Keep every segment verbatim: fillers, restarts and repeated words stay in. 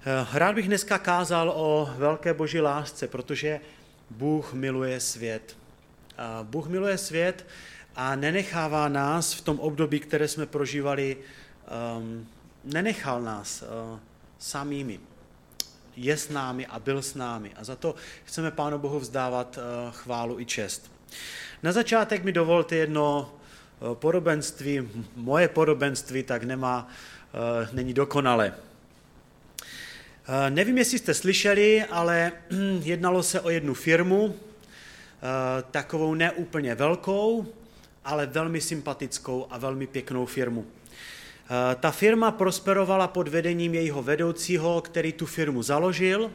Rád bych dneska kázal o velké boží lásce, protože Bůh miluje svět. Bůh miluje svět a nenechává nás v tom období, které jsme prožívali, um, nenechal nás uh, samými. Je s námi a byl s námi. A za to chceme Pánu Bohu vzdávat uh, chválu i čest. Na začátek mi dovolte jedno uh, podobenství. Moje podobenství tak nemá, uh, není dokonalé. Uh, nevím, jestli jste slyšeli, ale jednalo se o jednu firmu, uh, takovou neúplně velkou, ale velmi sympatickou a velmi pěknou firmu. Ta firma prosperovala pod vedením jejího vedoucího, který tu firmu založil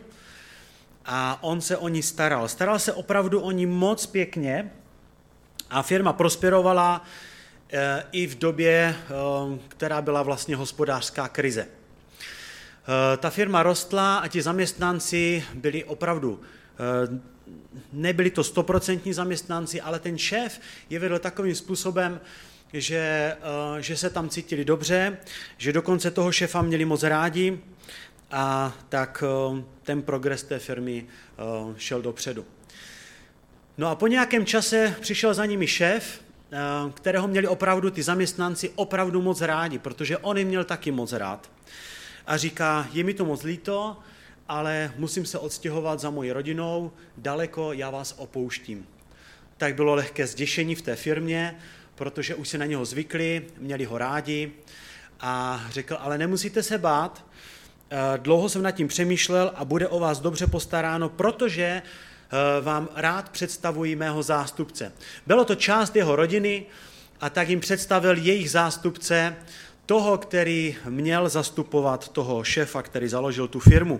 a on se o ní staral. Staral se opravdu o ní moc pěkně a firma prosperovala i v době, která byla vlastně hospodářská krize. Ta firma rostla a ti zaměstnanci byli opravdu, nebyli to stoprocentní zaměstnanci, ale ten šéf je vedl takovým způsobem, Že, že se tam cítili dobře, že dokonce toho šéfa měli moc rádi a tak ten progres té firmy šel dopředu. No a po nějakém čase přišel za nimi šéf, kterého měli opravdu ty zaměstnanci opravdu moc rádi, protože on jim měl taky moc rád. A říká, je mi to moc líto, ale musím se odstěhovat za mojí rodinou, daleko, já vás opouštím. Tak bylo lehké zděšení v té firmě, protože už se na něho zvykli, měli ho rádi a řekl, ale nemusíte se bát, dlouho jsem nad tím přemýšlel a bude o vás dobře postaráno, protože vám rád představuji mého zástupce. Bylo to část jeho rodiny a tak jim představil jejich zástupce, toho, který měl zastupovat toho šéfa, který založil tu firmu.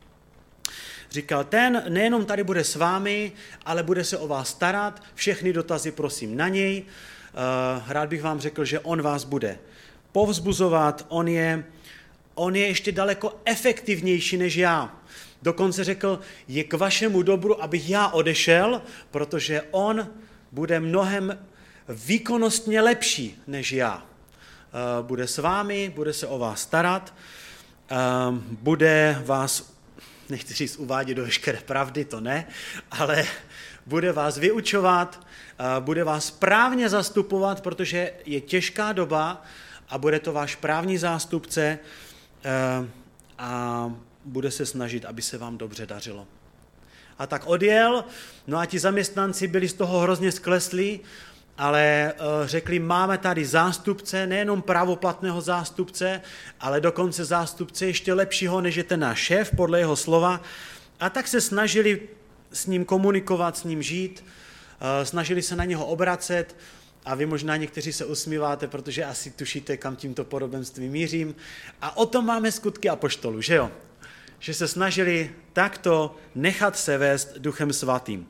Říkal, ten nejenom tady bude s vámi, ale bude se o vás starat, všechny dotazy prosím na něj. Rád bych vám řekl, že on vás bude povzbuzovat, on je, on je ještě daleko efektivnější než já. Dokonce řekl, je k vašemu dobru, abych já odešel, protože on bude mnohem výkonnostně lepší než já. Bude s vámi, bude se o vás starat, bude vás, nechci říct uvádět do veškeré pravdy, to ne, ale bude vás vyučovat, bude vás právně zastupovat, protože je těžká doba a bude to váš právní zástupce a bude se snažit, aby se vám dobře dařilo. A tak odjel, no a ti zaměstnanci byli z toho hrozně skleslí, ale řekli, máme tady zástupce, nejenom právoplatného zástupce, ale dokonce zástupce ještě lepšího, než je ten náš šéf, podle jeho slova. A tak se snažili s ním komunikovat, s ním žít, snažili se na něho obracet a vy možná někteří se usmíváte, protože asi tušíte, kam tímto podobenstvím mířím. A o tom máme skutky apoštolů, že jo? Že se snažili takto nechat se vést Duchem Svatým.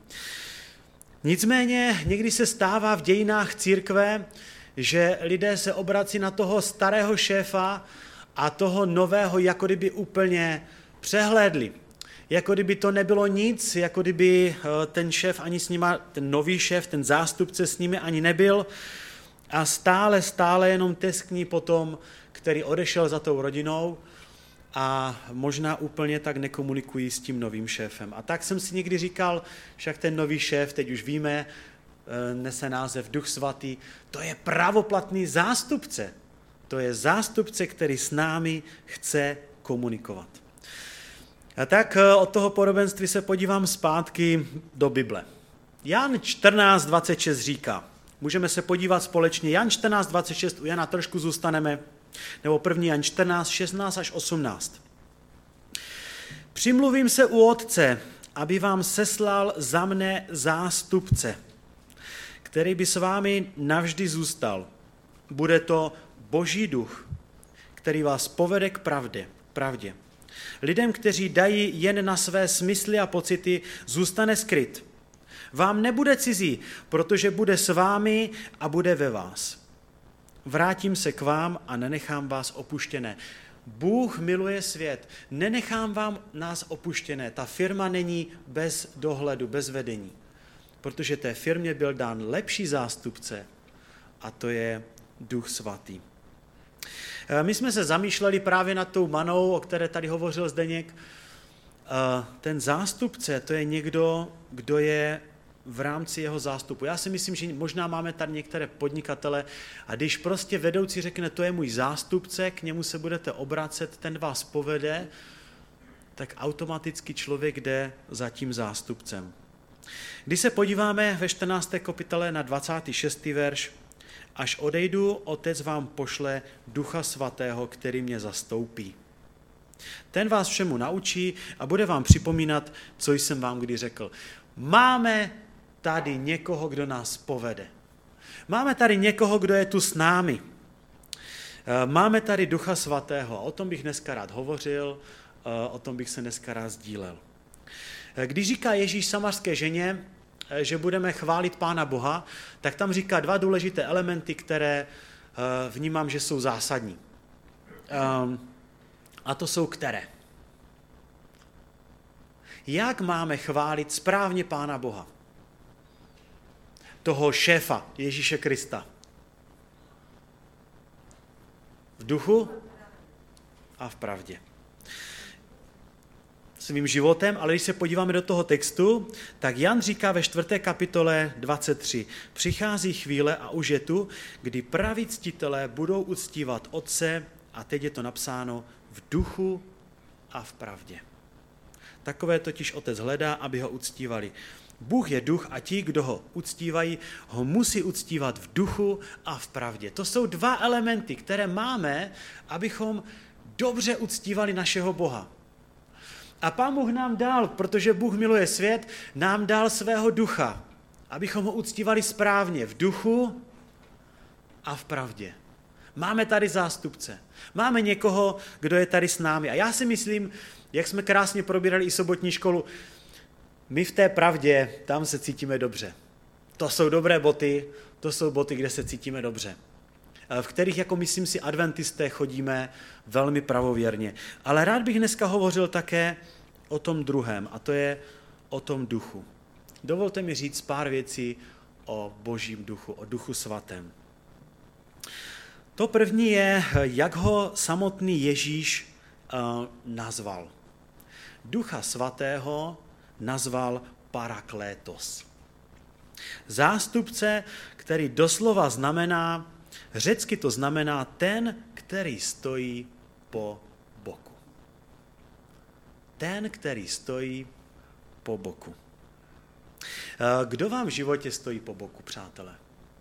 Nicméně někdy se stává v dějinách církve, že lidé se obrací na toho starého šéfa a toho nového jako kdyby úplně přehlédli. Jako kdyby to nebylo nic, jako kdyby ten šéf ani s nima, ten nový šéf, ten zástupce s nimi ani nebyl a stále, stále jenom teskní po tom, který odešel za tou rodinou a možná úplně tak nekomunikují s tím novým šéfem. A tak jsem si někdy říkal, však ten nový šéf, teď už víme, nese název Duch Svatý, to je pravoplatný zástupce. To je zástupce, který s námi chce komunikovat. A tak od toho podobenství se podívám zpátky do Bible. Jan čtrnáct dvacet šest říká, můžeme se podívat společně, Jan čtrnáct dvacet šest, u Jana trošku zůstaneme, nebo první Jan čtrnáct šestnáct až osmnáct. Přimluvím se u Otce, aby vám seslal za mne zástupce, který by s vámi navždy zůstal. Bude to Boží duch, který vás povede k pravdě. pravdě. Lidem, kteří dají jen na své smysly a pocity, zůstane skryt. Vám nebude cizí, protože bude s vámi a bude ve vás. Vrátím se k vám a nenechám vás opuštěné. Bůh miluje svět, nenechám vám nás opuštěné. Ta firma není bez dohledu, bez vedení, protože té firmě byl dán lepší zástupce a to je Duch Svatý. My jsme se zamýšleli právě nad tou manou, o které tady hovořil Zdeněk. Ten zástupce, to je někdo, kdo je v rámci jeho zástupu. Já si myslím, že možná máme tady některé podnikatele a když prostě vedoucí řekne, to je můj zástupce, k němu se budete obracet, ten vás povede, tak automaticky člověk jde za tím zástupcem. Když se podíváme ve čtrnácté kapitole na dvacátý šestý verš, až odejdu, Otec vám pošle Ducha Svatého, který mě zastoupí. Ten vás všemu naučí a bude vám připomínat, co jsem vám kdy řekl. Máme tady někoho, kdo nás povede. Máme tady někoho, kdo je tu s námi. Máme tady Ducha Svatého. O tom bych dneska rád hovořil, o tom bych se dneska rád sdílel. Když říká Ježíš samařské ženě, že budeme chválit Pána Boha, tak tam říká dva důležité elementy, které vnímám, že jsou zásadní. A to jsou které? Jak máme chválit správně Pána Boha? Toho šéfa Ježíše Krista. V duchu a v pravdě. Svým životem, ale když se podíváme do toho textu, tak Jan říká ve čtvrté kapitole dvacet tři. Přichází chvíle a už je tu, kdy praví ctitelé budou uctívat Otce, a teď je to napsáno, v duchu a v pravdě. Takové totiž Otec hledá, aby ho uctívali. Bůh je duch a ti, kdo ho uctívají, ho musí uctívat v duchu a v pravdě. To jsou dva elementy, které máme, abychom dobře uctívali našeho Boha. A Pán Bůh nám dal, protože Bůh miluje svět, nám dal svého ducha, abychom ho uctívali správně v duchu a v pravdě. Máme tady zástupce. Máme někoho, kdo je tady s námi. A já si myslím, jak jsme krásně probírali i sobotní školu, my v té pravdě, tam se cítíme dobře. To jsou dobré boty, to jsou boty, kde se cítíme dobře. V kterých, jako myslím si, adventisté chodíme velmi pravověrně. Ale rád bych dneska hovořil také o tom druhém, a to je o tom duchu. Dovolte mi říct pár věcí o Božím duchu, o Duchu Svatém. To první je, jak ho samotný Ježíš uh, nazval. Ducha Svatého nazval Paraklétos. Zástupce, který doslova znamená, řecky to znamená ten, který stojí po boku. Ten, který stojí po boku. Kdo vám v životě stojí po boku, přátelé?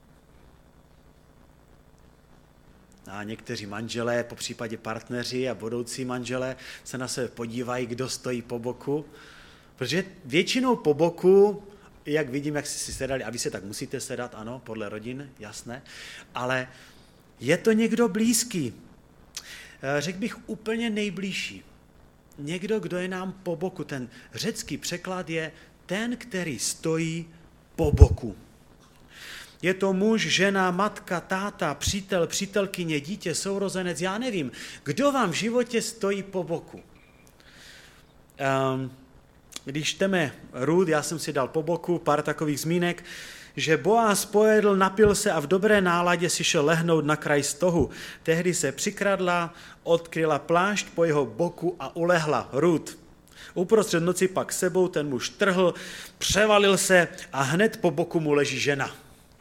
A někteří manželé, po případě partneři a budoucí manželé se na sebe podívají, kdo stojí po boku. Protože většinou po boku, jak vidím, jak si sedali, a vy se tak musíte sedat, ano, podle rodin, jasné, ale je to někdo blízký. Řekl bych úplně nejbližší. Někdo, kdo je nám po boku. Ten řecký překlad je ten, který stojí po boku. Je to muž, žena, matka, táta, přítel, přítelkyně, dítě, sourozenec, já nevím. Kdo vám v životě stojí po boku? Um, když čteme Rud, já jsem si dal po boku pár takových zmínek, že Boaz pojedl, napil se a v dobré náladě si šel lehnout na kraj stohu. Tehdy se přikradla, odkryla plášť po jeho boku a ulehla. Rud. Uprostřed noci pak sebou ten muž trhl, převalil se a hned po boku mu leží žena.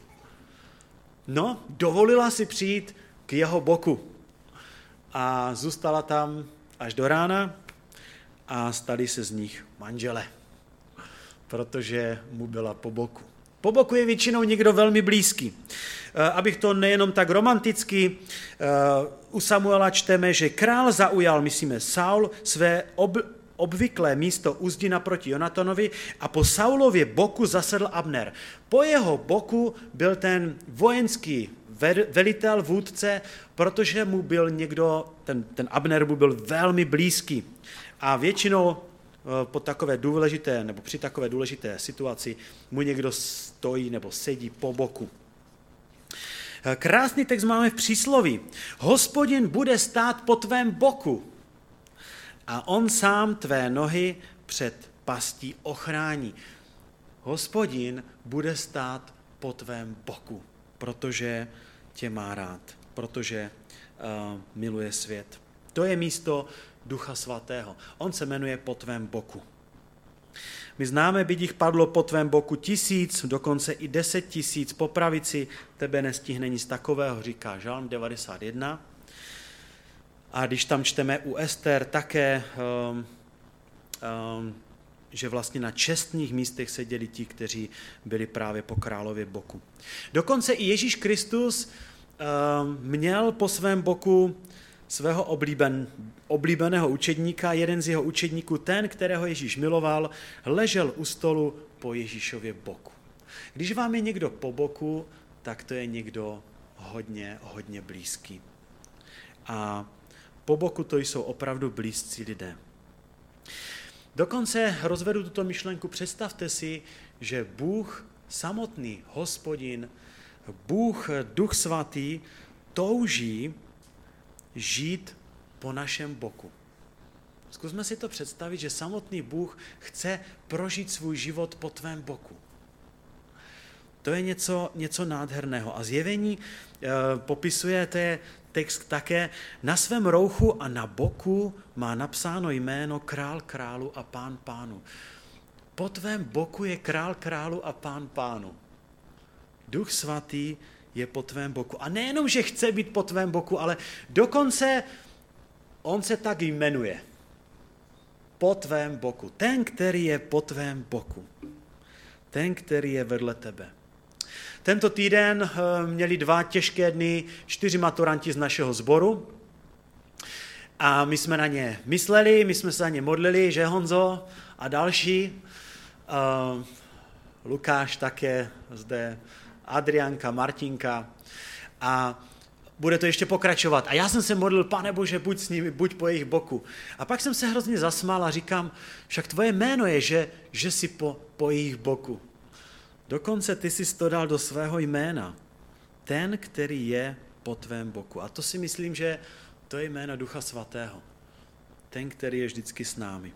No, dovolila si přijít k jeho boku a zůstala tam až do rána a stali se z nich manžele, protože mu byla po boku. Po boku je většinou někdo velmi blízký. Abych to nejenom tak romanticky, u Samuela čteme, že král zaujal, myslíme, Saul, své ob, obvyklé místo u zdi naproti Jonatanovi a po Saulově boku zasedl Abner. Po jeho boku byl ten vojenský velitel, vůdce, protože mu byl někdo, ten, ten Abner mu byl velmi blízký. A většinou po takové důležité, nebo při takové důležité situaci mu někdo stojí nebo sedí po boku. Krásný text máme v přísloví. Hospodin bude stát po tvém boku a on sám tvé nohy před pastí ochrání. Hospodin bude stát po tvém boku, protože tě má rád, protože miluje svět. To je místo Ducha Svatého. On se jmenuje po tvém boku. My známe, byť jich padlo po tvém boku tisíc, dokonce i deset tisíc, po pravici tebe nestihne nic takového, říká Žalm devadesát jedna. A když tam čteme u Ester také, um, um, že vlastně na čestných místech seděli ti, kteří byli právě po králově boku. Dokonce i Ježíš Kristus um, měl po svém boku svého oblíben, oblíbeného učedníka, jeden z jeho učedníků, ten, kterého Ježíš miloval, ležel u stolu po Ježíšově boku. Když vám je někdo po boku, tak to je někdo hodně, hodně blízký. A po boku to jsou opravdu blízcí lidé. Dokonce rozvedu tuto myšlenku, představte si, že Bůh, samotný Hospodin, Bůh, Duch Svatý, touží žít po našem boku. Zkusme si to představit, že samotný Bůh chce prožít svůj život po tvém boku. To je něco, něco nádherného. A Zjevení e, popisuje, to je text také, na svém rouchu a na boku má napsáno jméno Král králu a Pán pánu. Po tvém boku je Král králu a Pán pánu. Duch Svatý je po tvém boku. A nejenom, že chce být po tvém boku, ale dokonce on se tak jmenuje. Po tvém boku. Ten, který je po tvém boku. Ten, který je vedle tebe. Tento týden měli dva těžké dny čtyři maturanti z našeho sboru a my jsme na ně mysleli, my jsme se na ně modlili, že Honzo a další, uh, Lukáš také zde, Adrianka, Martinka a bude to ještě pokračovat. A já jsem se modlil, Pane Bože, buď s nimi, buď po jejich boku. A pak jsem se hrozně zasmál a říkám, však tvoje jméno je, že, že jsi po, po jejich boku. Dokonce ty jsi to dal do svého jména. Ten, který je po tvém boku. A to si myslím, že to je jméno Ducha Svatého. Ten, který je vždycky s námi.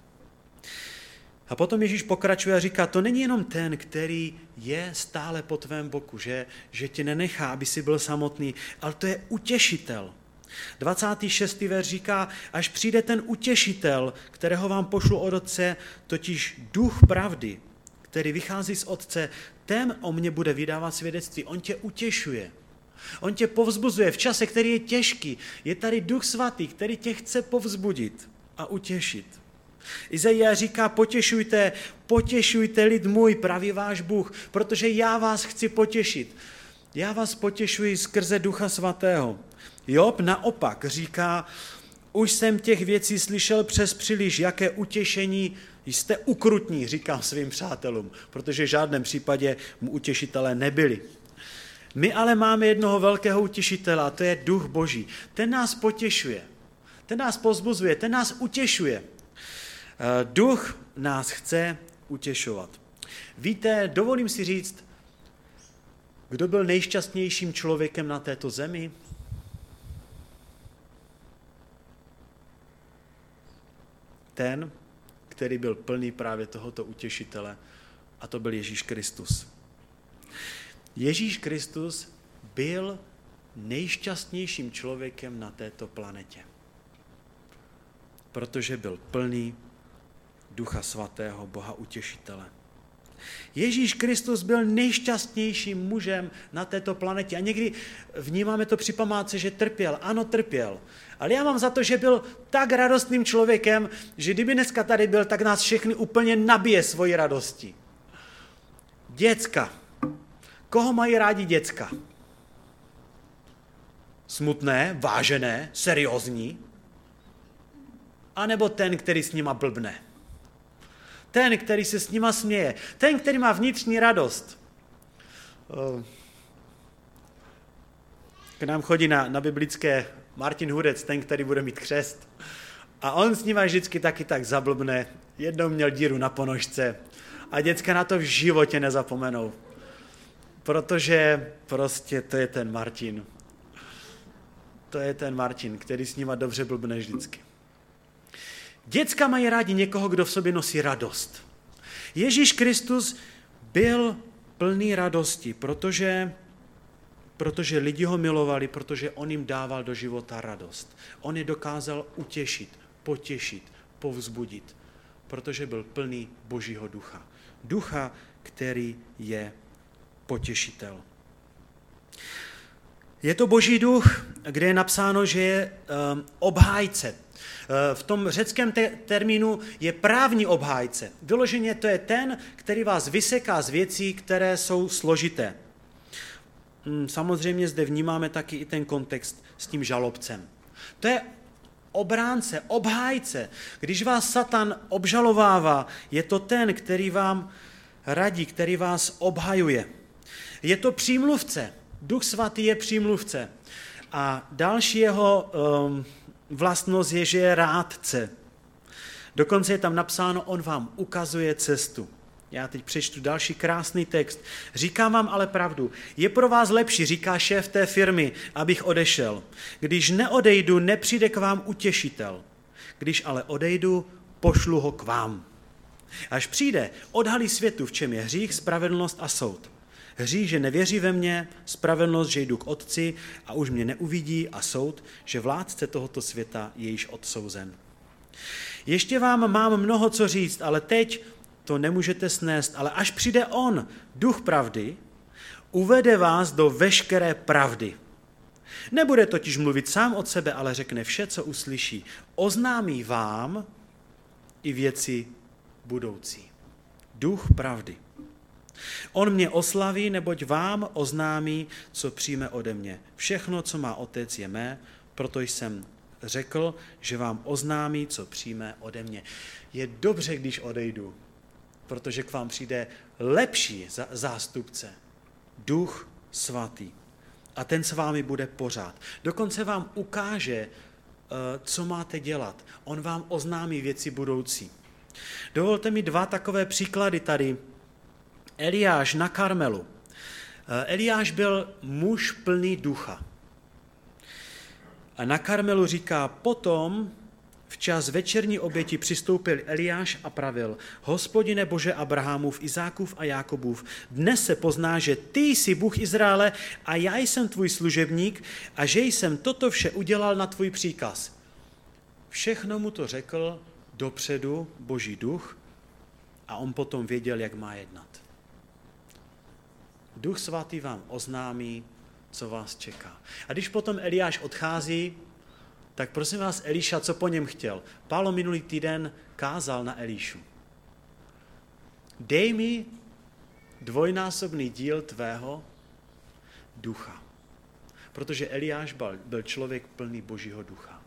A potom Ježíš pokračuje a říká, to není jenom ten, který je stále po tvém boku, že, že tě nenechá, aby si byl samotný, ale to je utěšitel. dvacátý šestý verš říká, až přijde ten utěšitel, kterého vám pošlu od Otce, totiž duch pravdy, který vychází z Otce, ten o mně bude vydávat svědectví. On tě utěšuje. On tě povzbuzuje v čase, který je těžký. Je tady Duch Svatý, který tě chce povzbudit a utěšit. Izajáš říká, potěšujte, potěšujte lid můj, praví váš Bůh, protože já vás chci potěšit. Já vás potěšuji skrze Ducha Svatého. Job naopak říká, už jsem těch věcí slyšel přes příliš, jaké utěšení, jste ukrutní, říkám svým přátelům, protože v žádném případě mu utěšitelé nebyli. My ale máme jednoho velkého utěšitele, a to je Duch Boží. Ten nás potěšuje, ten nás povzbuzuje, ten nás utěšuje. Duch nás chce utěšovat. Víte, dovolím si říct, kdo byl nejšťastnějším člověkem na této zemi? Ten, který byl plný právě tohoto utěšitele, a to byl Ježíš Kristus. Ježíš Kristus byl nejšťastnějším člověkem na této planetě, protože byl plný Ducha Svatého, Boha utěšitele. Ježíš Kristus byl nejšťastnějším mužem na této planetě a někdy vnímáme to při památce, že trpěl. Ano, trpěl. Ale já mám za to, že byl tak radostným člověkem, že kdyby dneska tady byl, tak nás všechny úplně nabije svojí radostí. Děcka. Koho mají rádi děcka? Smutné, vážené, seriózní? A nebo ten, který s nima blbne? Ten, který se s nima směje. Ten, který má vnitřní radost. K nám chodí na, na biblické Martin Hudec, ten, který bude mít křest. A on s nima vždycky taky tak zablbne. Jednou měl díru na ponožce. A děcka na to v životě nezapomenou. Protože prostě to je ten Martin. To je ten Martin, který s nima dobře blbne vždycky. Děcka mají rádi někoho, kdo v sobě nosí radost. Ježíš Kristus byl plný radosti, protože protože lidi ho milovali, protože on jim dával do života radost. On je dokázal utěšit, potěšit, povzbudit, protože byl plný Božího ducha. Ducha, který je potěšitel. Je to Boží duch, kde je napsáno, že je um, obhájce. V tom řeckém te- termínu je právní obhájce. Vyloženě to je ten, který vás vyseká z věcí, které jsou složité. Samozřejmě zde vnímáme taky i ten kontext s tím žalobcem. To je obránce, obhájce. Když vás Satan obžalovává, je to ten, který vám radí, který vás obhajuje. Je to přímluvce. Duch svatý je přímluvce. A další jeho um, vlastnost je, že je rádce. Dokonce je tam napsáno, on vám ukazuje cestu. Já teď přečtu další krásný text. Říkám vám ale pravdu. Je pro vás lepší, říká šéf té firmy, abych odešel. Když neodejdu, nepřijde k vám utěšitel. Když ale odejdu, pošlu ho k vám. Až přijde, odhalí světu, v čem je hřích, spravedlnost a soud. Hřích, že nevěří ve mě, spravedlnost, že jdu k Otci a už mě neuvidí, a soud, že vládce tohoto světa je již odsouzen. Ještě vám mám mnoho co říct, ale teď to nemůžete snést, ale až přijde on, duch pravdy, uvede vás do veškeré pravdy. Nebude totiž mluvit sám od sebe, ale řekne vše, co uslyší. Oznámí vám i věci budoucí. Duch pravdy. On mě oslaví, neboť vám oznámí, co přijme ode mě. Všechno, co má otec, je mé, proto jsem řekl, že vám oznámí, co přijme ode mě. Je dobře, když odejdu, protože k vám přijde lepší zástupce, Duch svatý. A ten s vámi bude pořád. Dokonce vám ukáže, co máte dělat. On vám oznámí věci budoucí. Dovolte mi dva takové příklady tady. Eliáš na Karmelu. Eliáš byl muž plný ducha. A na Karmelu říká, potom včas večerní oběti přistoupil Eliáš a pravil, Hospodine Bože Abrahamův, Izákův a Jákobův, dnes se pozná, že ty jsi Bůh Izraele a já jsem tvůj služebník a že jsem toto vše udělal na tvůj příkaz. Všechno mu to řekl dopředu Boží duch a on potom věděl, jak má jednat. Duch svatý vám oznámí, co vás čeká. A když potom Eliáš odchází, tak prosím vás, Eliša, co po něm chtěl? Pálo minulý týden kázal na Elišu. Dej mi dvojnásobný díl tvého ducha. Protože Eliáš byl, byl člověk plný Božího ducha.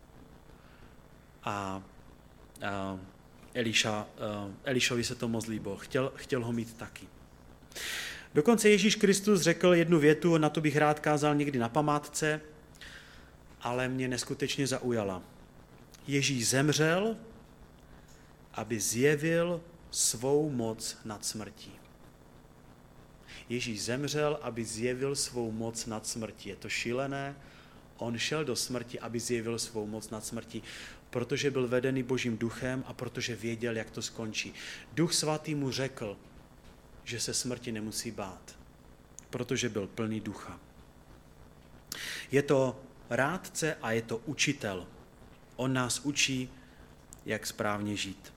A, a Eliša, a Elišovi se to moc líbilo. Chtěl, chtěl ho mít taky. Dokonce Ježíš Kristus řekl jednu větu, na to bych rád kázal někdy na památce, ale mě neskutečně zaujala. Ježíš zemřel, aby zjevil svou moc nad smrtí. Ježíš zemřel, aby zjevil svou moc nad smrtí. Je to šílené. On šel do smrti, aby zjevil svou moc nad smrtí, protože byl vedený Božím duchem a protože věděl, jak to skončí. Duch svatý mu řekl, že se smrti nemusí bát, protože byl plný ducha. Je to rádce a je to učitel. On nás učí, jak správně žít.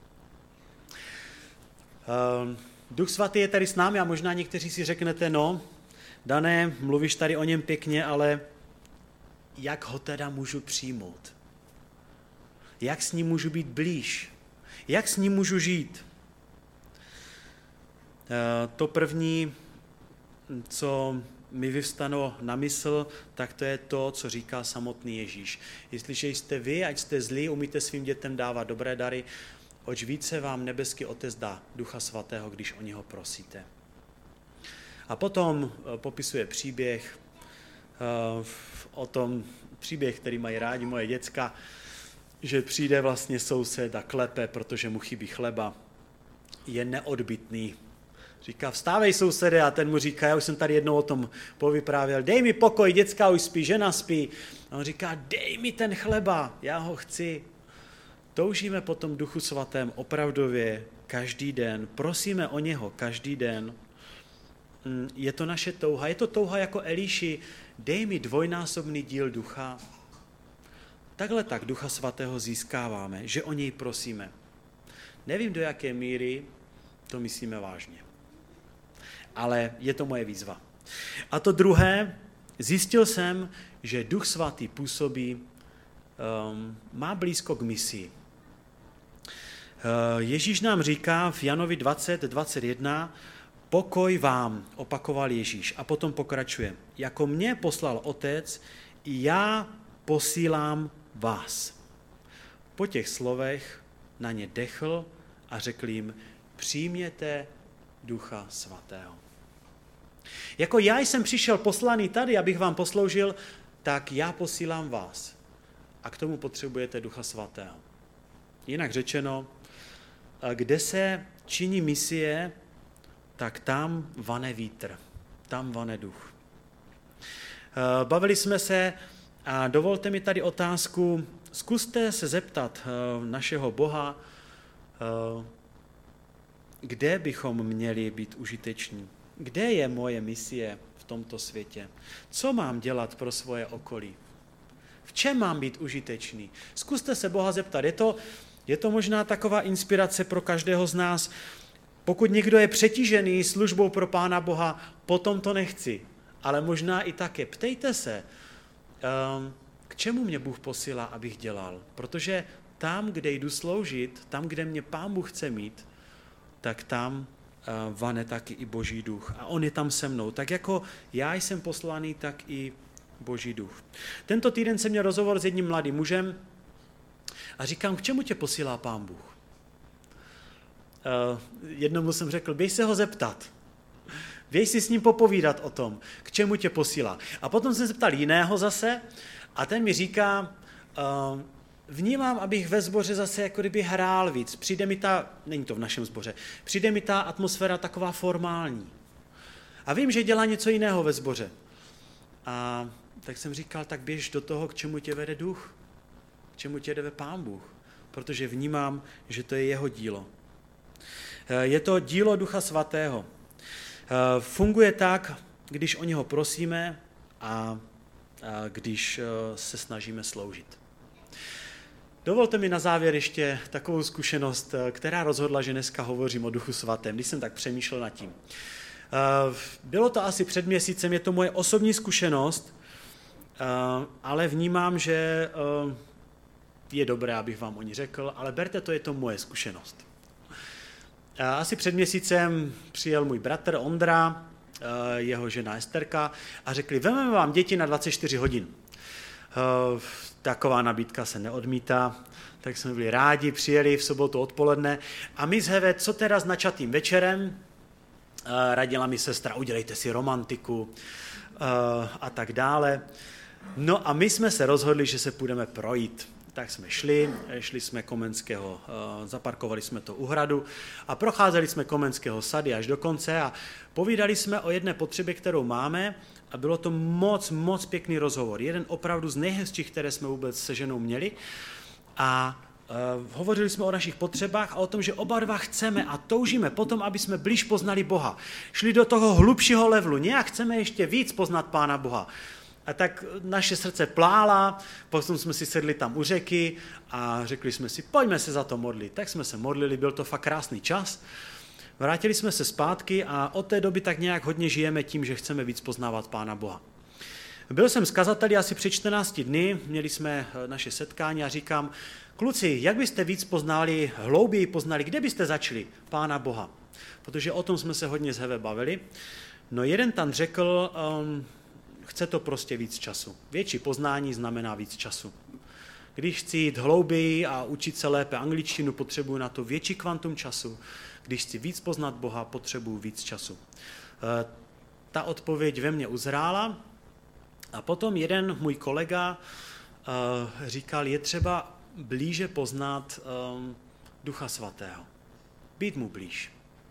Duch svatý je tady s námi a možná někteří si řeknete, no, Dané, mluvíš tady o něm pěkně, ale jak ho teda můžu přijmout? Jak s ním můžu být blíž? Jak s ním můžu žít? To první, co mi vyvstalo na mysl, tak to je to, co říká samotný Ježíš. Jestliže jste vy, ať jste zlí, umíte svým dětem dávat dobré dary, oč více vám nebeský Otec dá Ducha Svatého, když o něho prosíte. A potom popisuje příběh o tom, příběh, který mají rádi moje děcka, že přijde vlastně soused a klepe, protože mu chybí chleba. Je neodbytný. Říká, vstávej sousede, a ten mu říká, já už jsem tady jednou o tom povyprávěl, dej mi pokoj, děcka už spí, žena spí. A on říká, dej mi ten chleba, já ho chci. Toužíme po tom Duchu Svatém opravdově každý den, prosíme o něho každý den je to naše touha. Je to touha jako Eliši, dej mi dvojnásobný díl ducha. Takhle tak Ducha Svatého získáváme, že o něj prosíme. Nevím, do jaké míry to myslíme vážně. Ale je to moje výzva. A to druhé, zjistil jsem, že Duch Svatý působí, um, má blízko k misii. Uh, Ježíš nám říká v Janovi dvacet dvacet jedna, pokoj vám, opakoval Ježíš a potom pokračuje. Jako mě poslal Otec, i já posílám vás. Po těch slovech na ně dechl a řekl jim, přijměte Ducha Svatého. Jako já jsem přišel poslaný tady, abych vám posloužil, tak já posílám vás. A k tomu potřebujete Ducha Svatého. Jinak řečeno, kde se činí misie, tak tam vane vítr, tam vane duch. Bavili jsme se a dovolte mi tady otázku, zkuste se zeptat našeho Boha, kde bychom měli být užiteční. Kde je moje misie v tomto světě? Co mám dělat pro svoje okolí? V čem mám být užitečný? Zkuste se Boha zeptat. Je to, je to možná taková inspirace pro každého z nás. Pokud někdo je přetížený službou pro Pána Boha, potom to nechci. Ale možná i také. Ptejte se, k čemu mě Bůh posílá, abych dělal. Protože tam, kde jdu sloužit, tam, kde mě Pán Bůh chce mít, tak tam vane taky i Boží duch. A on je tam se mnou. Tak jako já jsem poslaný, tak i Boží duch. Tento týden jsem měl rozhovor s jedním mladým mužem a říkám, k čemu tě posílá Pán Bůh? Uh, jednomu jsem řekl, běž se ho zeptat. Běž si s ním popovídat o tom, k čemu tě posílá. A potom jsem se ptal jiného zase a ten mi říká, uh, vnímám, abych ve sboře zase jako kdyby hrál víc. Přijde mi ta, není to v našem sboře, přijde mi ta atmosféra taková formální. A vím, že dělá něco jiného ve sboře. A tak jsem říkal, tak běž do toho, k čemu tě vede duch, k čemu tě vede Pán Bůh, protože vnímám, že to je jeho dílo. Je to dílo Ducha Svatého. Funguje tak, když o něho prosíme a když se snažíme sloužit. Dovolte mi na závěr ještě takovou zkušenost, která rozhodla, že dneska hovořím o Duchu Svatém, když jsem tak přemýšlel nad tím. Bylo to asi před měsícem, je to moje osobní zkušenost, ale vnímám, že je dobré, abych vám o ní řekl, ale berte to, je to moje zkušenost. Asi před měsícem přijel můj bratr Ondra, jeho žena Esterka a řekli, vezmeme vám děti na dvacet čtyři hodin. Taková nabídka se neodmítá, tak jsme byli rádi, přijeli v sobotu odpoledne a my z Heve, co teda s načatým večerem, radila mi sestra, udělejte si romantiku a tak dále. No a my jsme se rozhodli, že se půjdeme projít. Tak jsme šli, šli jsme Komenského, zaparkovali jsme to u hradu a procházeli jsme Komenského sady až do konce a povídali jsme o jedné potřebě, kterou máme a bylo to moc, moc pěkný rozhovor. Jeden opravdu z nejhezčích, které jsme vůbec se ženou měli a uh, hovořili jsme o našich potřebách a o tom, že oba dva chceme a toužíme potom, aby jsme blíž poznali Boha. Šli do toho hlubšího levelu, nějak chceme ještě víc poznat Pána Boha. A tak naše srdce plála, potom jsme si sedli tam u řeky a řekli jsme si, pojďme se za to modlit. Tak jsme se modlili, byl to fakt krásný čas. Vrátili jsme se zpátky a od té doby tak nějak hodně žijeme tím, že chceme víc poznávat Pána Boha. Byl jsem s kazateli asi před čtrnácti dny, měli jsme naše setkání a říkám, kluci, jak byste víc poznali, hlouběji poznali, kde byste začali Pána Boha? Protože o tom jsme se hodně z Heve bavili. No jeden tam řekl, um, chce to prostě víc času. Větší poznání znamená víc času. Když chci jít hlouběji a učit se lépe angličtinu, potřebuji na to větší kvantum času. Když chci víc poznat Boha, potřebuji víc času. Ta odpověď ve mně uzrála a potom jeden můj kolega říkal, je třeba blíže poznat Ducha Svatého. Být mu blíž.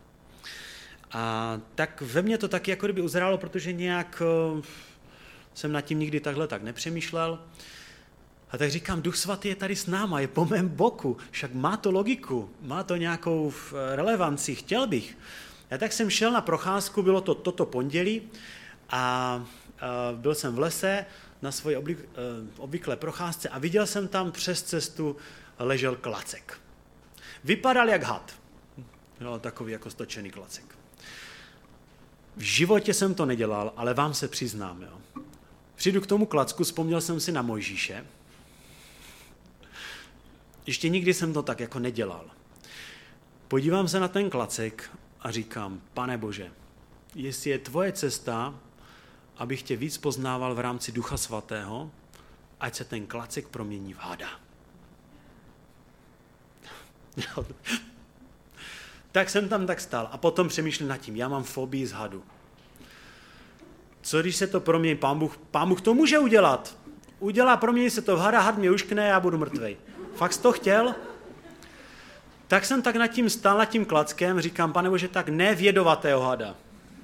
A tak ve mně to taky jako kdyby uzrálo, protože nějak jsem nad tím nikdy takhle tak nepřemýšlel. A tak říkám, Duch Svatý je tady s náma, je po mém boku, však má to logiku, má to nějakou relevanci, chtěl bych, Já tak jsem šel na procházku, bylo to toto pondělí a, a byl jsem v lese na svoji obvyk, obvyklé procházce a viděl jsem tam přes cestu ležel klacek. Vypadal jak had. No, takový jako stočený klacek. V životě jsem to nedělal, ale vám se přiznám. Jo. Přijdu k tomu klacku, vzpomněl jsem si na Mojžíše. Ještě nikdy jsem to tak jako nedělal. Podívám se na ten klacek a říkám, Pane Bože, jestli je tvoje cesta, abych tě víc poznával v rámci Ducha Svatého, ať se ten klacek promění v hada. Tak jsem tam tak stál a potom přemýšlel nad tím, já mám fobii z hadu. Co když se to promění, pán Bůh, pán Bůh to může udělat. Udělá, promění se to v hada, had mě uškne, já budu mrtvej. Fakt jsi to chtěl? Tak jsem tak nad tím stál, nad tím klackem, říkám, Pane Bože, tak ne v jedovatého hada.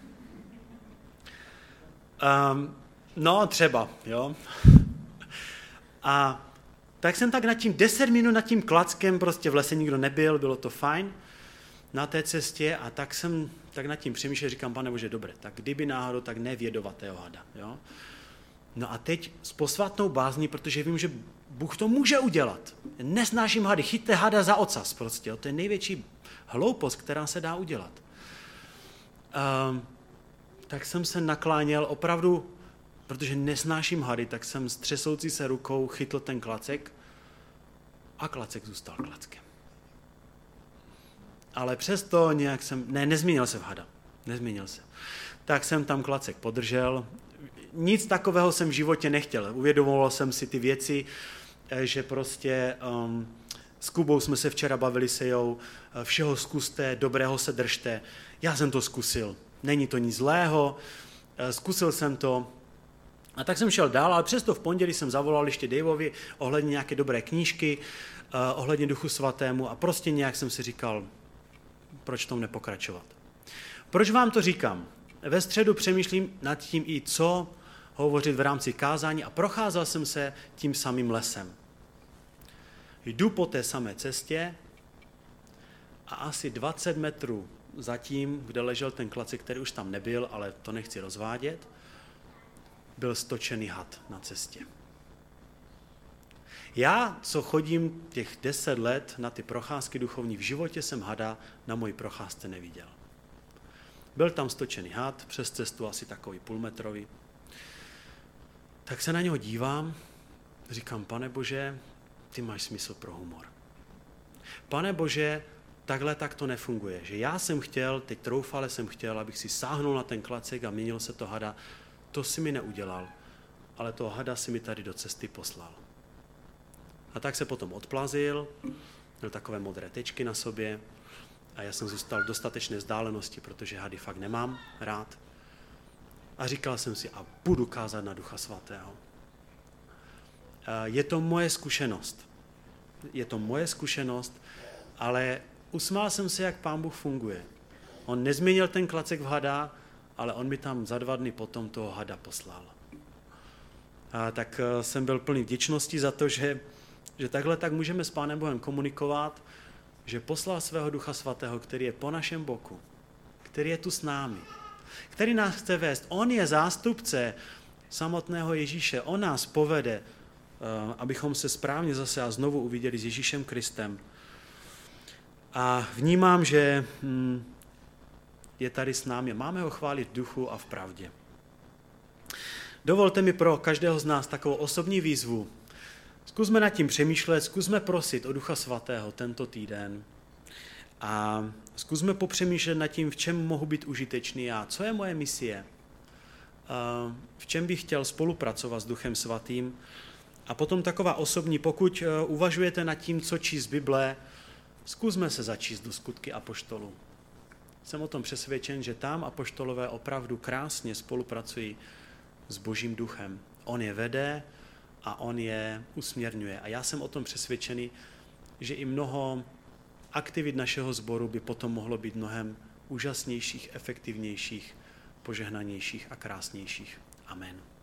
Um, no, třeba, jo. A tak jsem tak nad tím deset minut nad tím klackem, prostě v lese nikdo nebyl, bylo to fajn na té cestě a tak jsem tak nad tím přemýšlel, říkám, Pane Bože, dobré, tak kdyby náhodou, tak ne v jedovatého hada, jo. No a teď s posvátnou bázní, protože vím, že Bůh to může udělat. Nesnáším hady, chyťte hada za ocas prostě, jo. To je největší hloupost, která se dá udělat. Um, tak jsem se nakláněl opravdu, protože nesnáším hady, tak jsem s třesoucí se rukou chytl ten klacek a klacek zůstal klackem. Ale přesto nějak jsem, ne, nezměnil se v hada, nezměnil se. Tak jsem tam klacek podržel, nic takového jsem v životě nechtěl. Uvědomoval jsem si ty věci, že prostě um, s Kubou jsme se včera bavili se jou, všeho zkuste, dobrého se držte. Já jsem to zkusil, není to nic zlého, zkusil jsem to. A tak jsem šel dál, ale přesto v pondělí jsem zavolal ještě Daveovi ohledně nějaké dobré knížky, uh, ohledně Duchu Svatému a prostě nějak jsem si říkal, proč tom nepokračovat. Proč vám to říkám? Ve středu přemýšlím nad tím i co hovořit v rámci kázání a procházel jsem se tím samým lesem. Jdu po té samé cestě a asi dvacet metrů za tím, kde ležel ten klacek, který už tam nebyl, ale to nechci rozvádět, byl stočený had na cestě. Já, co chodím těch deset let na ty procházky duchovní, v životě jsem hada na mojí procházce neviděl. Byl tam stočený had, přes cestu asi takový půlmetrový. Tak se na něho dívám, říkám, Pane Bože, ty máš smysl pro humor. Pane Bože, takhle tak to nefunguje, že já jsem chtěl, teď troufale jsem chtěl, abych si sáhnul na ten klacek a měnil se to hada, to si mi neudělal, ale toho hada si mi tady do cesty poslal. A tak se potom odplazil, měl takové modré tečky na sobě a já jsem zůstal v dostatečné vzdálenosti, protože hady fakt nemám rád. A říkal jsem si, a budu kázat na Ducha Svatého. Je to moje zkušenost. Je to moje zkušenost, ale usmál jsem se, jak Pán Bůh funguje. On nezměnil ten klacek v hada, ale on mi tam za dva dny potom toho hada poslal. A tak jsem byl plný vděčnosti za to, že, že takhle tak můžeme s Pánem Bohem komunikovat, že poslal svého Ducha Svatého, který je po našem boku, který je tu s námi, který nás chce vést. On je zástupce samotného Ježíše. On nás povede, abychom se správně zase a znovu uviděli s Ježíšem Kristem. A vnímám, že je tady s námi. Máme ho chválit v duchu a v pravdě. Dovolte mi pro každého z nás takovou osobní výzvu. Zkusme nad tím přemýšlet, zkusme prosit o Ducha Svatého tento týden a zkusme popřemýšlet nad tím, v čem mohu být užitečný já, co je moje misie, v čem bych chtěl spolupracovat s Duchem Svatým. A potom taková osobní, pokud uvažujete nad tím, co číst z Bible, zkusme se začíst do Skutky apoštolů. Jsem o tom přesvědčen, že tam apoštolové opravdu krásně spolupracují s Božím duchem. On je vede a on je usměrňuje. A já jsem o tom přesvědčený, že i mnoho aktivit našeho sboru by potom mohlo být mnohem úžasnějších, efektivnějších, požehnanějších a krásnějších. Amen.